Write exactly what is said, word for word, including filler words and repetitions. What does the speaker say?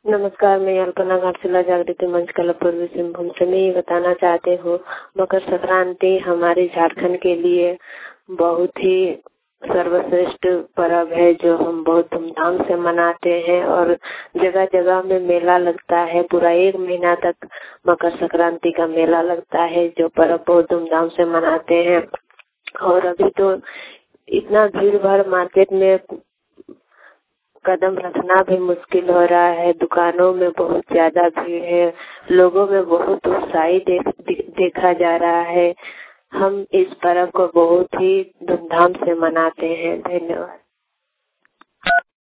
नमस्कार, मैं अल्पना घाटशिला जागृति मंच कला पूर्वी सिंहभूम से मैं ये बताना चाहती हूँ। मकर संक्रांति हमारे झारखंड के लिए बहुत ही सर्वश्रेष्ठ पर्व है जो हम बहुत धूमधाम से मनाते हैं और जगह जगह में मेला लगता है। पूरा एक महीना तक मकर संक्रांति का मेला लगता है जो पर्व बहुत धूमधाम से मनाते हैं। और अभी तो इतना भीड़ भाड़ मार्केट में कदम रखना भी मुश्किल हो रहा है। दुकानों में बहुत ज्यादा भीड़ है, लोगों में बहुत उत्साही देख, देखा जा रहा है। हम इस पर्व को बहुत ही धूमधाम से मनाते हैं। धन्यवाद।